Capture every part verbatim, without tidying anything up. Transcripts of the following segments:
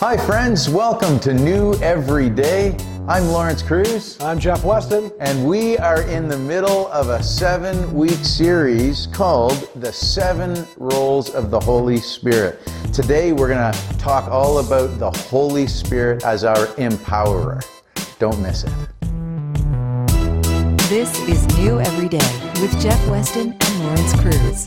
Hi friends, welcome to New Every Day. I'm Lawrence Cruz. I'm Jeff Weston. And we are in the middle of a seven-week series called The Seven Roles of the Holy Spirit. Today we're going to talk all about the Holy Spirit as our empowerer. Don't miss it. This is New Every Day with Jeff Weston and Lawrence Cruz.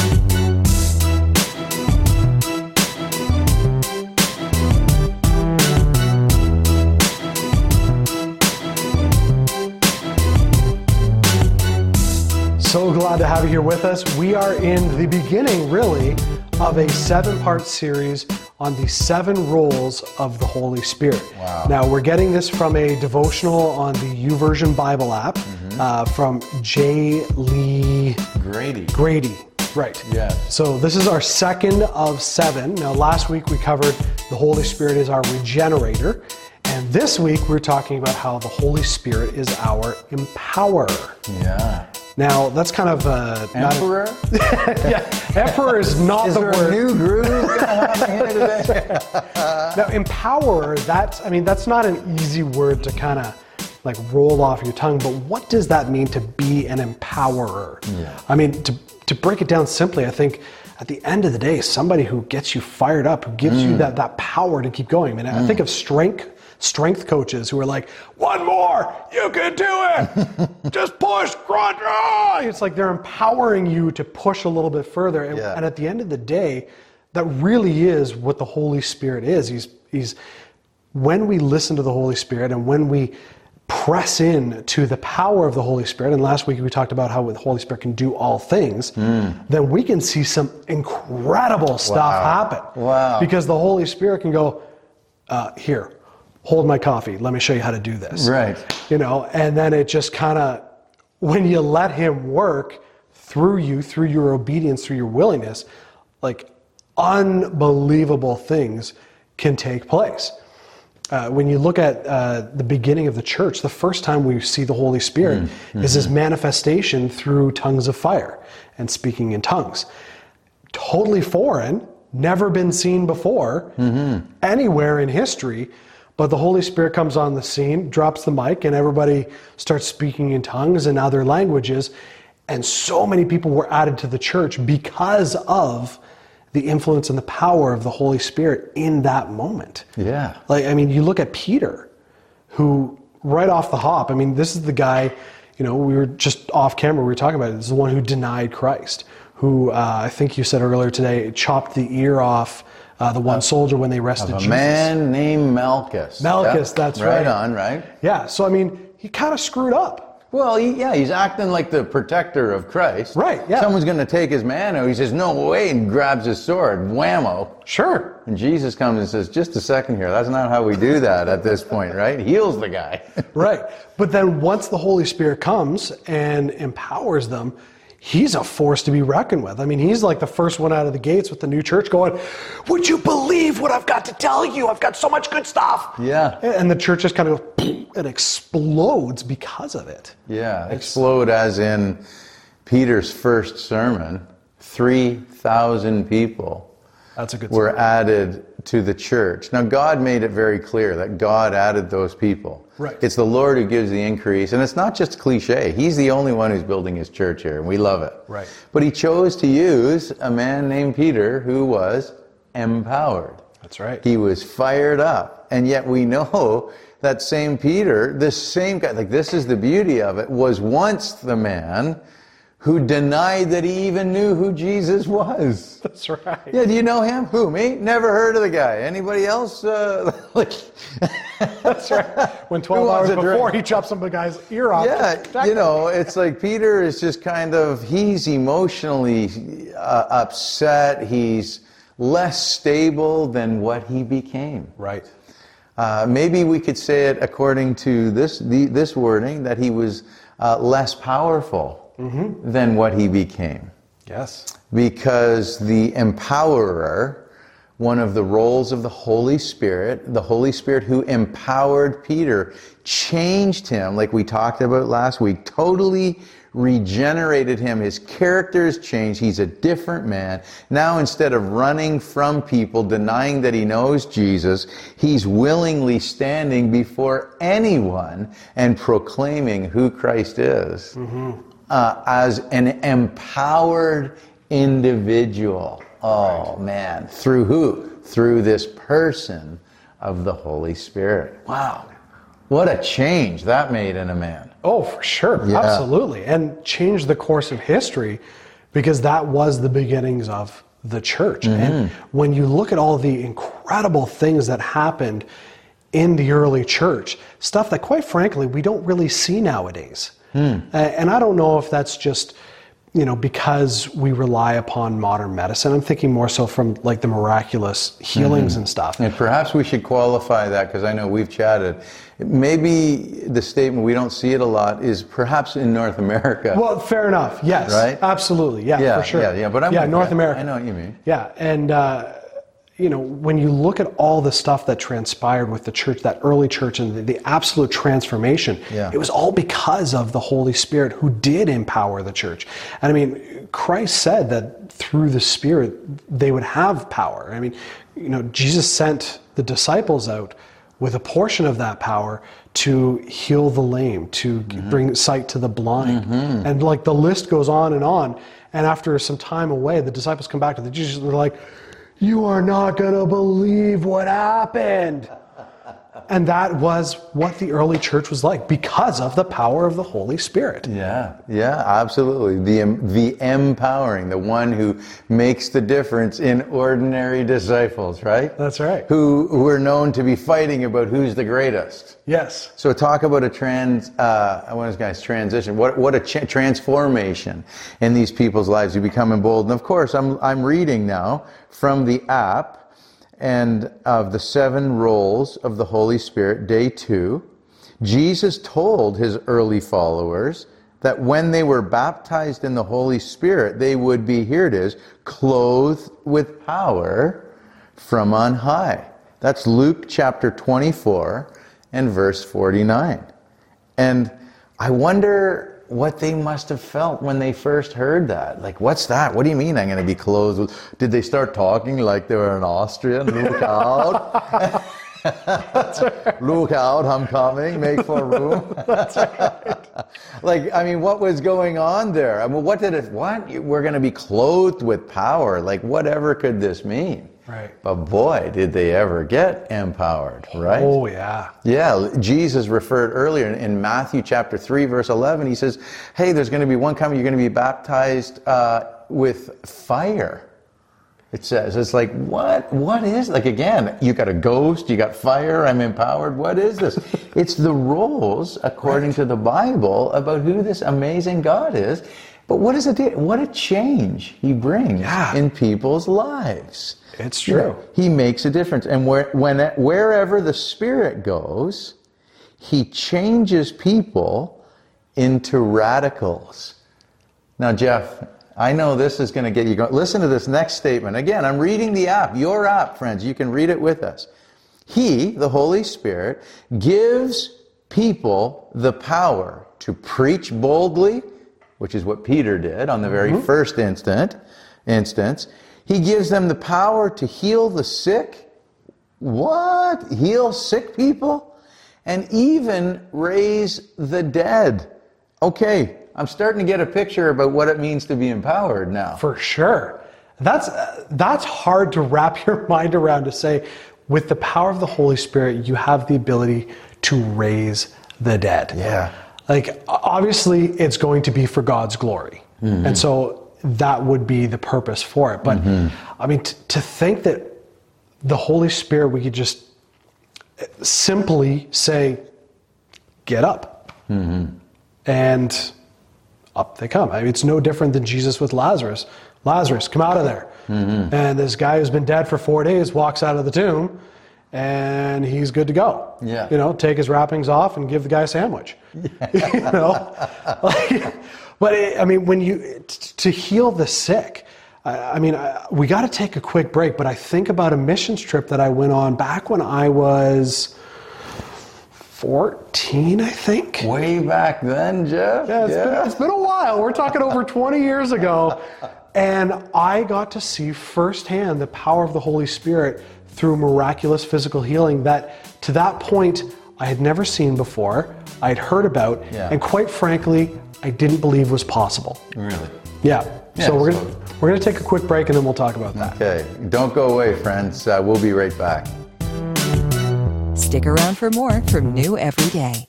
So glad to have you here with us. We are in the beginning, really, of a seven-part series on the seven roles of the Holy Spirit. Wow. Now, we're getting this from a devotional on the YouVersion Bible app mm-hmm. uh, from J. Lee Grady. Grady, right. Yeah. So this is our second of seven. Now, last week we covered the Holy Spirit is our regenerator. And this week we're talking about how the Holy Spirit is our empowerer. Yeah. Now, that's kind of uh, Emperor? Not a, yeah, emperor is not is the there word. A new groove going to happen here today? Now, empower, that's, I mean, that's not an easy word to kind of like roll off your tongue, but what does that mean to be an empowerer? Yeah. I mean, to, to break it down simply, I think at the end of the day, somebody who gets you fired up, who gives mm. you that, that power to keep going. I mean, mm. I think of strength strength coaches who are like, one more, you can do it, just push, grunt, ah! It's like they're empowering you to push a little bit further. And, yeah. and at the end of the day, that really is what the Holy Spirit is. He's, he's, when we listen to the Holy Spirit and when we press in to the power of the Holy Spirit, and last week we talked about how the Holy Spirit can do all things, mm. then we can see some incredible stuff wow. happen. Wow. Because the Holy Spirit can go, uh, here, hold my coffee. Let me show you how to do this. Right. You know, and then it just kind of, when you let him work through you, through your obedience, through your willingness, like unbelievable things can take place. Uh, when you look at uh, the beginning of the church, the first time we see the Holy Spirit mm-hmm. is his manifestation through tongues of fire and speaking in tongues. Totally foreign, never been seen before, mm-hmm. anywhere in history. But the Holy Spirit comes on the scene, drops the mic, and everybody starts speaking in tongues and other languages. And so many people were added to the church because of the influence and the power of the Holy Spirit in that moment. Yeah. Like, I mean, you look at Peter, who right off the hop, I mean, this is the guy, you know, we were just off camera, we were talking about it. This is the one who denied Christ, who uh, I think you said earlier today, chopped the ear off Uh, the one soldier when they arrested of a Jesus. man named Malchus. Malchus, yep. that's right. Right on, right? Yeah, so I mean, he kind of screwed up. Well, he, yeah, he's acting like the protector of Christ. Right, yeah. Someone's going to take his manna. He says, no way, and grabs his sword. Whammo. Sure. And Jesus comes and says, just a second here. That's not how we do that at this point, right? Heals the guy. Right. But then once the Holy Spirit comes and empowers them, he's a force to be reckoned with. I mean, he's like the first one out of the gates with the new church going, would you believe what I've got to tell you? I've got so much good stuff. Yeah. And the church just kind of, it explodes because of it. Yeah, it's, explode as in Peter's first sermon, three thousand people That's a good were story. added to the church. Now, God made it very clear that God added those people. Right. It's the Lord who gives the increase, and it's not just cliche. He's the only one who's building his church here, and we love it. Right. But he chose to use a man named Peter who was empowered. That's right. He was fired up, and yet we know that same Peter, this same guy, like this is the beauty of it, was once the man who denied that he even knew who Jesus was. That's right. Yeah, do you know him? Who, me? Never heard of the guy. Anybody else? Uh, like, That's right. When twelve hours before, he chopped some guy's ear off. Yeah, you know, it's like Peter is just kind of, he's emotionally uh, upset. He's less stable than what he became. Right. Uh, maybe we could say it according to this the, this wording, that he was uh, less powerful mm-hmm. than what he became. Yes. Because the empowerer, one of the roles of the Holy Spirit, the Holy Spirit who empowered Peter, changed him, like we talked about last week, totally regenerated him. His character has changed. He's a different man. Now, instead of running from people, denying that he knows Jesus, he's willingly standing before anyone and proclaiming who Christ is mm-hmm. uh, as an empowered individual. Oh, man. Through who? Through this person of the Holy Spirit. Wow. What a change that made in a man. Oh, for sure. Yeah. Absolutely. And changed the course of history, because that was the beginnings of the church. Mm-hmm. And when you look at all the incredible things that happened in the early church, stuff that, quite frankly, we don't really see nowadays. Mm. And I don't know if that's just, you know, because we rely upon modern medicine. I'm thinking more so from like the miraculous healings mm-hmm. and stuff. And perhaps we should qualify that, because I know we've chatted. Maybe the statement, we don't see it a lot, is perhaps in North America. Well, fair enough. Yes. Right? Absolutely. Yeah, yeah for sure. Yeah, yeah. But I'm yeah, North that. America. I know what you mean. Yeah. And, uh, you know, when you look at all the stuff that transpired with the church, that early church, and the, the absolute transformation, yeah. it was all because of the Holy Spirit who did empower the church. And I mean, Christ said that through the Spirit, they would have power. I mean, you know, Jesus sent the disciples out with a portion of that power to heal the lame, to mm-hmm. bring sight to the blind. Mm-hmm. And like the list goes on and on. And after some time away, the disciples come back to the Jesus and they're like, "You are not going to believe what happened." And that was what the early church was like, because of the power of the Holy Spirit. Yeah, yeah, absolutely. The the empowering, the one who makes the difference in ordinary disciples, right? That's right. Who, who are known to be fighting about who's the greatest. Yes. So talk about a trans, uh, I want this guy's transition. What what a ch- transformation in these people's lives. You become emboldened. Of course, I'm I'm reading now from the app and of the seven roles of the Holy Spirit, day two. Jesus told his early followers that when they were baptized in the Holy Spirit, they would be, here it is, clothed with power from on high. That's Luke chapter twenty-four and verse forty-nine. And I wonder what they must have felt when they first heard that. Like, what's that? What do you mean I'm going to be clothed with? Did they start talking like they were an Austrian? Look out. That's right. Look out, I'm coming. Make for room. That's right. Like, I mean, what was going on there? I mean, what did it, what? We're going to be clothed with power. Like, whatever could this mean? Right. But boy, did they ever get empowered, right? Oh, yeah. Yeah, Jesus referred earlier in Matthew chapter three, verse eleven, he says, hey, there's going to be one coming, you're going to be baptized uh, with fire. It says, it's like, what? What is, like, again, you got a ghost, you got fire, I'm empowered, what is this? It's the roles, according right. to the Bible, about who this amazing God is. But what is it? What a change he brings yeah. in people's lives. It's true. Yeah, he makes a difference. And where, when, wherever the Spirit goes, he changes people into radicals. Now, Jeff, I know this is going to get you going. Listen to this next statement. Again, I'm reading the app, your app, friends. You can read it with us. He, the Holy Spirit, gives people the power to preach boldly, which is what Peter did on the very mm-hmm. first instant, instance. He gives them the power to heal the sick. What? Heal sick people? And even raise the dead. Okay, I'm starting to get a picture about what it means to be empowered now. For sure. That's, uh, that's hard to wrap your mind around, to say, with the power of the Holy Spirit, you have the ability to raise the dead. Yeah. Like, obviously, it's going to be for God's glory. Mm-hmm. And so that would be the purpose for it. But, mm-hmm. I mean, t- to think that the Holy Spirit, we could just simply say, get up. Mm-hmm. And up they come. I mean, it's no different than Jesus with Lazarus. Lazarus, come out of there. Mm-hmm. And this guy who's been dead for four days walks out of the tomb, and he's good to go. Yeah. You know, take his wrappings off and give the guy a sandwich. Yeah. You know? Like, but, it, I mean, when you, t- to heal the sick, I, I mean, I, we got to take a quick break, but I think about a missions trip that I went on back when I was fourteen, I think. Way back then, Jeff? Yeah, it's, yeah. Been, it's been a while. We're talking over twenty years ago. And I got to see firsthand the power of the Holy Spirit through miraculous physical healing that to that point I had never seen before, I had heard about, yeah. and quite frankly, I didn't believe was possible. Really? Yeah. yeah so we're so. gonna we're gonna take a quick break and then we'll talk about that. Okay. Don't go away, friends. Uh, we'll be right back. Stick around for more from New Every Day.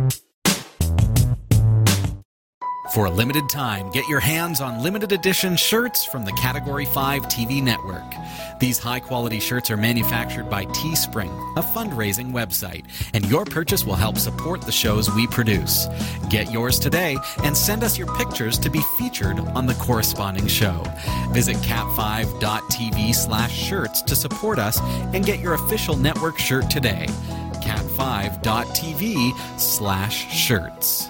For a limited time, get your hands on limited edition shirts from the Category five T V network. These high-quality shirts are manufactured by Teespring, a fundraising website, and your purchase will help support the shows we produce. Get yours today and send us your pictures to be featured on the corresponding show. Visit cat five dot t v slash shirts to support us and get your official network shirt today. cat five dot t v slash shirts.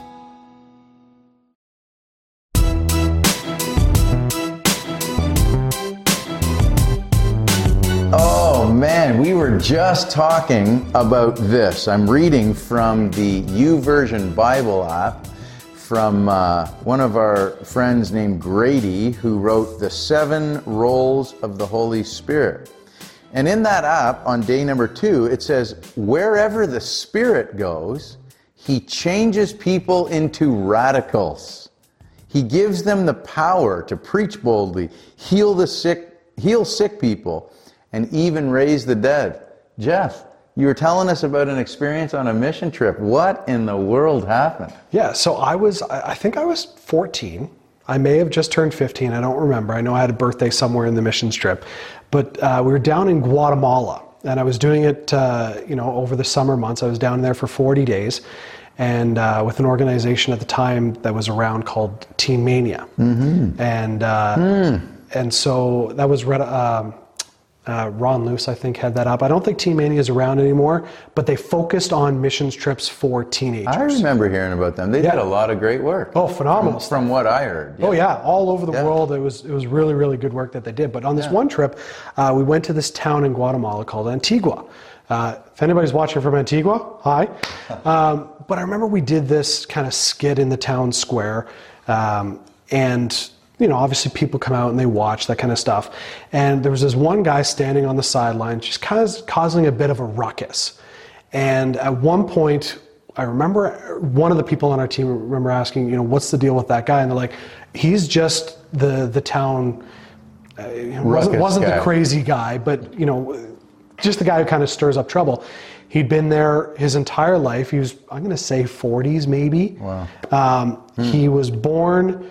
Oh man, we were just talking about this. I'm reading from the YouVersion Bible app from uh, one of our friends named Grady, who wrote The Seven Roles of the Holy Spirit. And in that app, on day number two, it says, wherever the Spirit goes, He changes people into radicals. He gives them the power to preach boldly, heal the sick, heal sick people, and even raise the dead. Jeff, you were telling us about an experience on a mission trip. What in the world happened? Yeah, so I was, I think I was fourteen. I may have just turned fifteen, I don't remember. I know I had a birthday somewhere in the missions trip. But uh, we were down in Guatemala, and I was doing it, uh, you know, over the summer months. I was down there for forty days, and uh, with an organization at the time that was around called Teen Mania. Mm-hmm. And, uh, mm. and so that was... Um, Uh, Ron Luce, I think, had that up. I don't think Teen Mania is around anymore, but they focused on missions trips for teenagers. I remember hearing about them. They yeah. did a lot of great work. Oh, phenomenal. From, from what I heard. Yeah. Oh yeah, all over the yeah. world. It was it was really, really good work that they did. But on this yeah. one trip, uh, we went to this town in Guatemala called Antigua. Uh, if anybody's watching from Antigua, hi. Um, but I remember we did this kind of skit in the town square, um, and you know, obviously people come out and they watch, that kind of stuff. And there was this one guy standing on the sideline, just kind of causing a bit of a ruckus. And at one point, I remember one of the people on our team remember asking, you know, what's the deal with that guy? And they're like, he's just the the town, uh, wasn't, wasn't the crazy guy, but, you know, just the guy who kind of stirs up trouble. He'd been there his entire life. He was, I'm going to say forties maybe. Wow. Um, hmm. He was born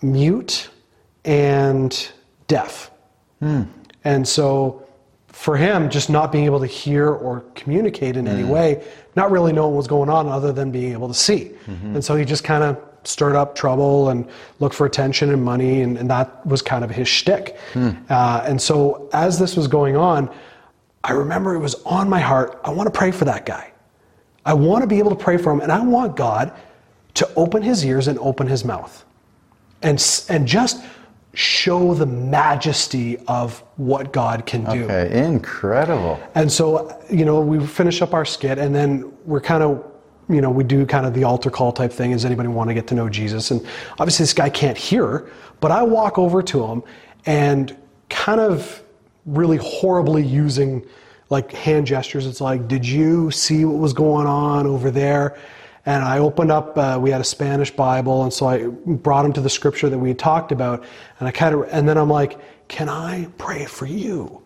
mute and deaf. Hmm. And so for him, just not being able to hear or communicate in mm. any way, not really knowing what was going on other than being able to see. Mm-hmm. And so he just kind of stirred up trouble and looked for attention and money, and, and that was kind of his shtick. Hmm. Uh, and so as this was going on, I remember it was on my heart, I want to pray for that guy. I want to be able to pray for him, and I want God to open his ears and open his mouth. And, and just show the majesty of what God can do. Okay, incredible. And so, you know, we finish up our skit, and then we're kind of, you know, we do kind of the altar call type thing. Does anybody want to get to know Jesus? And obviously this guy can't hear, but I walk over to him and kind of really horribly using like hand gestures. It's like, did you see what was going on over there? And I opened up, uh, we had a Spanish Bible, and so I brought him to the scripture that we had talked about, and I kind of, and then I'm like, can I pray for you?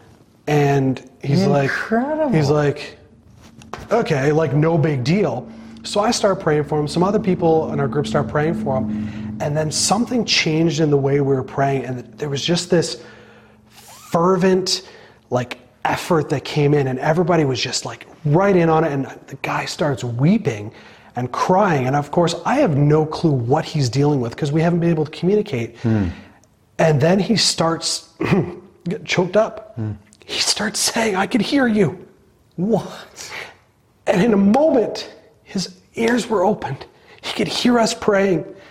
And he's Incredible. like, he's like, okay, like no big deal. So I start praying for him. Some other people in our group start praying for him, and then something changed in the way we were praying, and there was just this fervent, like, effort that came in, and everybody was just like right in on it, and the guy starts weeping and crying, and of course I have no clue what he's dealing with because we haven't been able to communicate. Hmm. And then he starts get choked up. Hmm. He starts saying, I could hear you. What? And in a moment his ears were opened. He could hear us praying,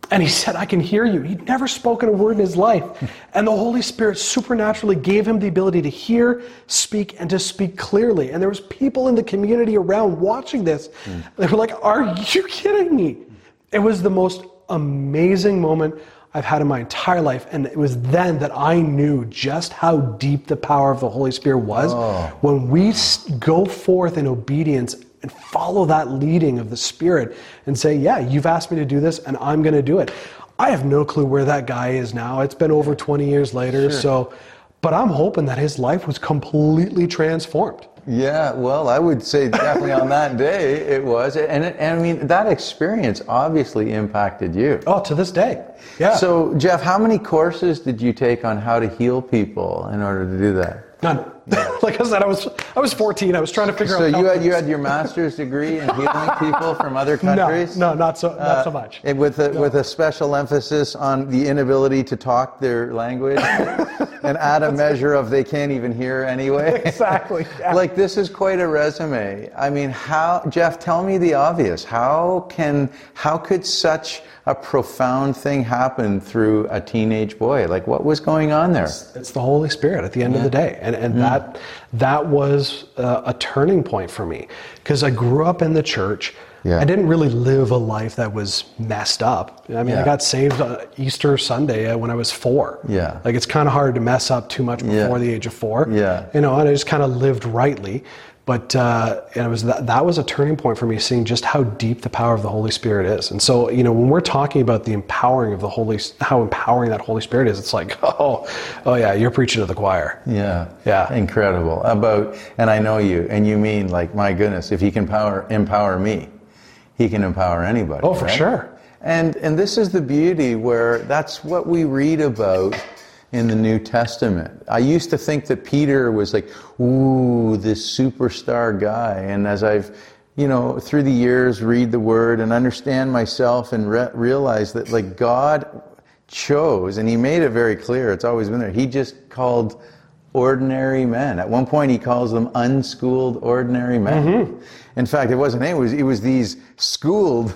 And he said, I can hear you. He'd never spoken a word in his life. And the Holy Spirit supernaturally gave him the ability to hear, speak, and to speak clearly. And there was people in the community around watching this. Mm. They were like, are you kidding me? It was the most amazing moment I've had in my entire life. And it was then that I knew just how deep the power of the Holy Spirit was. Oh. When we go forth in obedience and follow that leading of the Spirit and say, yeah, you've asked me to do this and I'm going to do it. I have no clue where that guy is now. It's been over twenty years later. Sure. So, but I'm hoping that his life was completely transformed. Yeah, well, I would say definitely on that day it was. And, it, and I mean, that experience obviously impacted you. Oh, to this day. Yeah. So, Jeff, how many courses did you take on how to heal people in order to do that? None. Like I said, I was I was fourteen. I was trying to figure so out. So you had you had your master's degree in healing people from other countries? No, no, not so not uh, so much. And with a, no. with a special emphasis on the inability to talk their language, and add a measure of they can't even hear anyway. Exactly. Yeah. Like this is quite a resume. I mean, how, Jeff? Tell me the obvious. How can how could such a profound thing happen through a teenage boy? Like, what was going on there? It's, it's the Holy Spirit at the end yeah. of the day. And and mm. that that was uh, a turning point for me. Because I grew up in the church. Yeah. I didn't really live a life that was messed up. I mean, yeah. I got saved uh, Easter Sunday when I was four. Yeah. Like, it's kind of hard to mess up too much before yeah. the age of four. Yeah. You know, and I just kind of lived rightly. But uh, and it was that, that was a turning point for me, seeing just how deep the power of the Holy Spirit is. And so, you know, when we're talking about the empowering of the Holy, how empowering that Holy Spirit is, it's like, oh, oh yeah, you're preaching to the choir. Yeah, yeah, incredible. About, and I know you, and you mean like, my goodness, if He can power empower me, He can empower anybody. Oh, for right? sure. And and this is the beauty where that's what we read about in the New Testament. I used to think that Peter was like, ooh, this superstar guy. And as I've, you know, through the years, read the Word and understand myself and re- realize that, like, God chose, and He made it very clear, it's always been there, He just called ordinary men. At one point, He calls them unschooled ordinary men. Mm-hmm. In fact, it wasn't him, it was, it was these schooled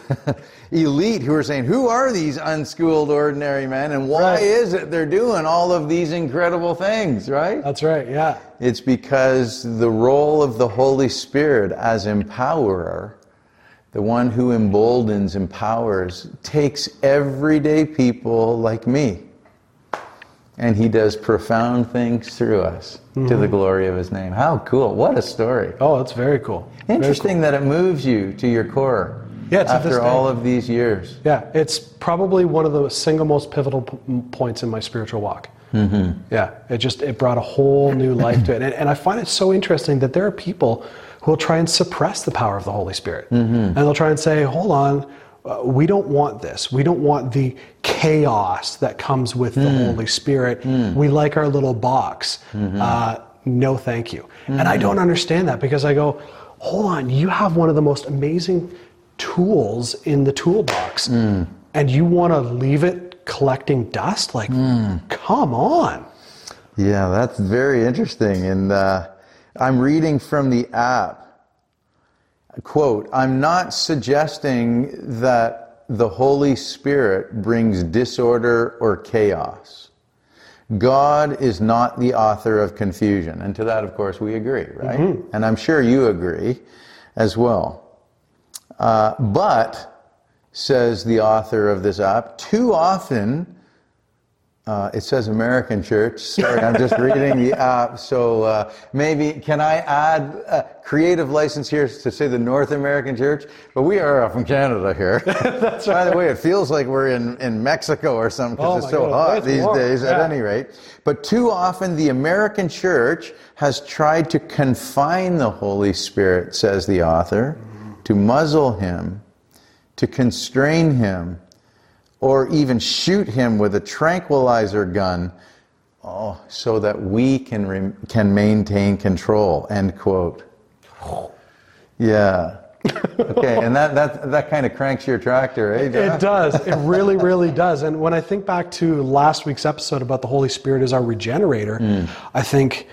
elite who were saying, who are these unschooled ordinary men, and why right. is it they're doing all of these incredible things, right? That's right, yeah. It's because the role of the Holy Spirit as empowerer, the one who emboldens, empowers, takes everyday people like me, and He does profound things through us mm-hmm. to the glory of His name. How cool. What a story. Oh, it's very cool. Interesting very cool. that it moves you to your core yeah, after all of these years. Yeah, it's probably one of the single most pivotal p- points in my spiritual walk. Mm-hmm. Yeah, it just, it brought a whole new life to it. And, and I find it so interesting that there are people who will try and suppress the power of the Holy Spirit. Mm-hmm. And they'll try and say, hold on, Uh, we don't want this. We don't want the chaos that comes with mm. the Holy Spirit. Mm. We like our little box. Mm-hmm. Uh, no, thank you. Mm-hmm. And I don't understand that, because I go, hold on, you have one of the most amazing tools in the toolbox, mm. and you want to leave it collecting dust? Like, mm. come on. Yeah, that's very interesting. And uh, I'm reading from the app. Quote, I'm not suggesting that the Holy Spirit brings disorder or chaos. God is not the author of confusion. And to that, of course, we agree, right? Mm-hmm. And I'm sure you agree as well. Uh, but, says the author of this app, too often, Uh, it says American Church. Sorry, I'm just reading the app. So uh, maybe, can I add a creative license here to say the North American Church? But we are from Canada here. That's right. By the way, it feels like we're in, in Mexico or something, because oh it's so God, hot these warm. days, yeah. at any rate. But too often the American Church has tried to confine the Holy Spirit, says the author, mm-hmm. to muzzle Him, to constrain Him, or even shoot Him with a tranquilizer gun, oh, so that we can re- can maintain control, end quote. Yeah. Okay, and that, that, that kind of cranks your tractor, eh, Jeff? It does. It really, really does. And when I think back to last week's episode about the Holy Spirit as our regenerator, mm. I think,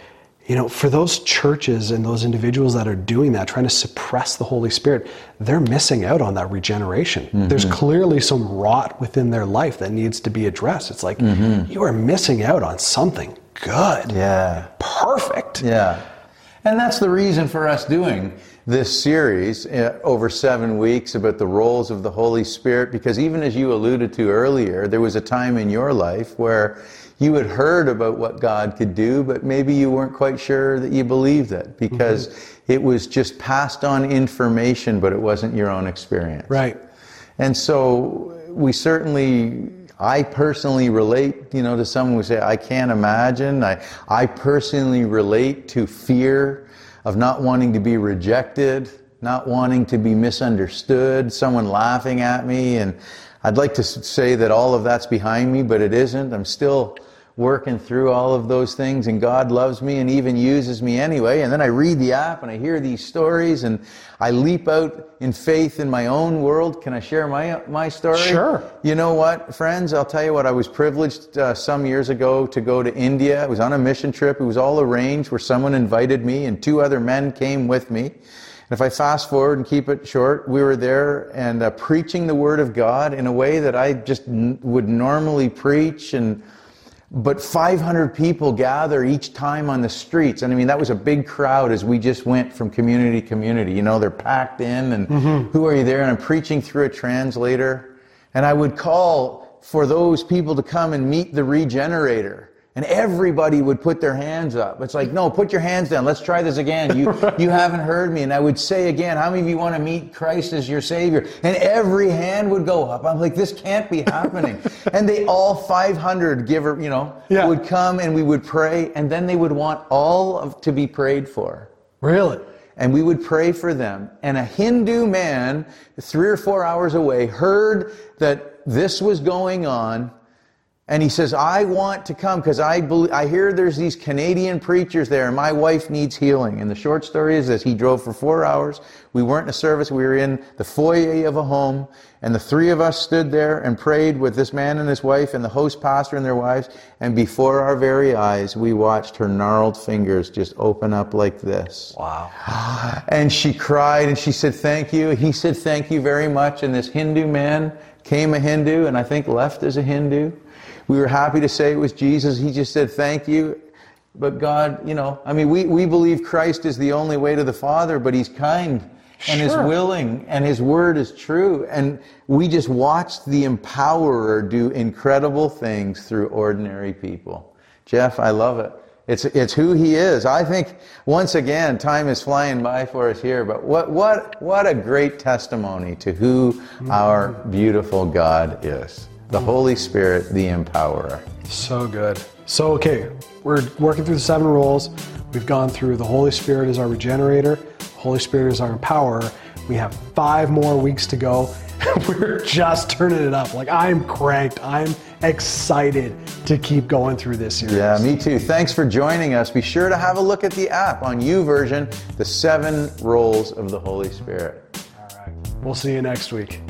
you know, for those churches and those individuals that are doing that, trying to suppress the Holy Spirit, they're missing out on that regeneration. Mm-hmm. There's clearly some rot within their life that needs to be addressed. It's like, mm-hmm. you are missing out on something good. Yeah. Perfect. Yeah. And that's the reason for us doing this series uh, over seven weeks about the roles of the Holy Spirit, because even as you alluded to earlier, there was a time in your life where you had heard about what God could do, but maybe you weren't quite sure that you believed it, because mm-hmm. it was just passed on information, but it wasn't your own experience. Right. And so we certainly, I personally relate, you know, to someone who say, I can't imagine. I, I personally relate to fear of not wanting to be rejected, not wanting to be misunderstood, someone laughing at me. And I'd like to say that all of that's behind me, but it isn't. I'm still working through all of those things, and God loves me and even uses me anyway. And then I read the app and I hear these stories and I leap out in faith in my own world. Can I share my my story? Sure. You know what, friends? I'll tell you what, I was privileged uh, some years ago to go to India. I was on a mission trip. It was all arranged where someone invited me and two other men came with me. And if I fast forward and keep it short, we were there and uh, preaching the Word of God in a way that I just n- would normally preach, and but five hundred people gather each time on the streets. And I mean, that was a big crowd as we just went from community to community. You know, they're packed in, and mm-hmm. who are you there? And I'm preaching through a translator. And I would call for those people to come and meet the regenerator. And everybody would put their hands up. It's like, no, put your hands down. Let's try this again. You you haven't heard me. And I would say again, how many of you want to meet Christ as your Savior? And every hand would go up. I'm like, this can't be happening. And they all five hundred giver, you know, yeah. would come and we would pray. And then they would want all of to be prayed for. Really? And we would pray for them. And a Hindu man, three or four hours away, heard that this was going on. And he says, I want to come because I believe, I hear there's these Canadian preachers there and my wife needs healing. And the short story is this: he drove for four hours. We weren't in a service. We were in the foyer of a home. And the three of us stood there and prayed with this man and his wife and the host pastor and their wives. And before our very eyes, we watched her gnarled fingers just open up like this. Wow. And she cried and she said, thank you. He said, thank you very much. And this Hindu man came a Hindu and I think left as a Hindu. We were happy to say it was Jesus. He just said, thank you. But God, you know, I mean, we, we believe Christ is the only way to the Father, but He's kind and Sure. is willing and His Word is true. And we just watched the Empowerer do incredible things through ordinary people. Jeff, I love it. It's it's who He is. I think, once again, time is flying by for us here, but what what what a great testimony to who mm-hmm. our beautiful God is. The Holy Spirit, the Empowerer. So good. So, okay, we're working through the seven roles. We've gone through the Holy Spirit as our regenerator. The Holy Spirit is our empowerer. We have five more weeks to go. We're just turning it up. Like, I'm cranked. I'm excited to keep going through this series. Yeah, me too. Thanks for joining us. Be sure to have a look at the app on YouVersion, the seven roles of the Holy Spirit. All right. We'll see you next week.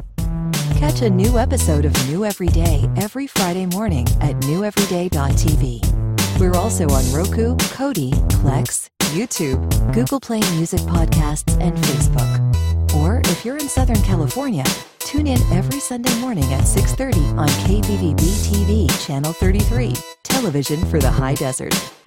Catch a new episode of New Every Day every Friday morning at new everyday dot t v. We're also on Roku, Kodi, Plex, YouTube, Google Play Music Podcasts, and Facebook. Or if you're in Southern California, tune in every Sunday morning at six thirty on K V V B T V Channel thirty-three, television for the high desert.